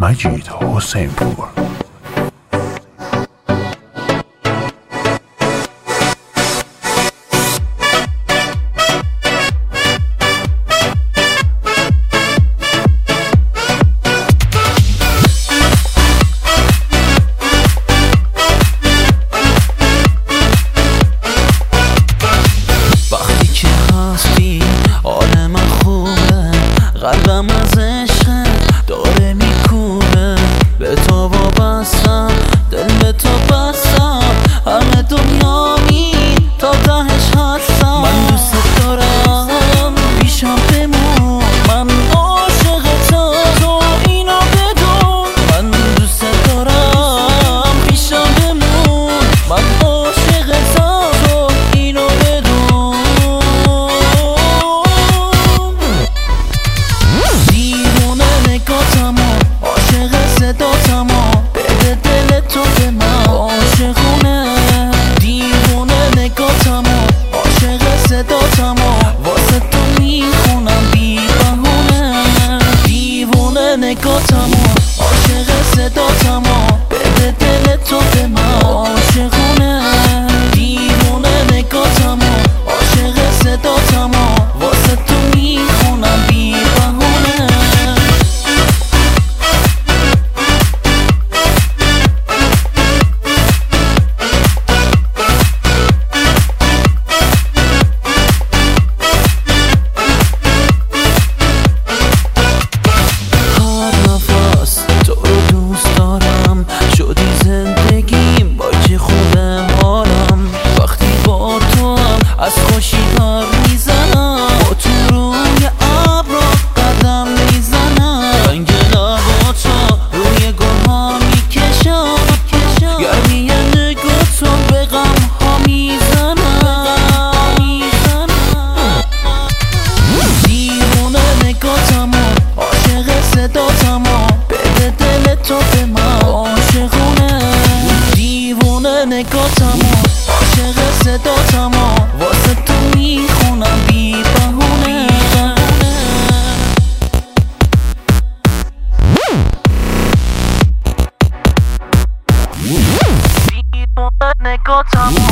مجید حسین پور. قلبم از عشق داره میکونه، به تو وابستم، دل به تو بستم، همه دنیایی تا تهش هستم. من دوست دارم پیشم بمون، من عاشقتم، تو اینو بدون. من دوست دارم پیشم بمون، من عاشقتم، تو اینو بدون. عاشق صداتمو بده دل تو به من، عاشقونه دیوونه نگاتمو، عاشق صداتمو واسه تو میخونم بی بهونه. دیوونه نگاتمو، عاشق صداتمو بده دل تو به من، عاشقونه دیوونه نگاتمو، عاشق صداتمو واسه تو میخونم بی بهونه. از خوشی دار میزنم، با تو روی ابرا قدم میزنم، رنگ لباتو روی گلها میکشم، گرمی نگاتو به غم ها میزنم. دیوونه نگاتمو، عاشق صداتمو بده دل تو به من، عاشقونه دیوونه نگاتمو، عاشق صداتمو واسه تو میخونم بی بهونه. دیوونه نگاتمو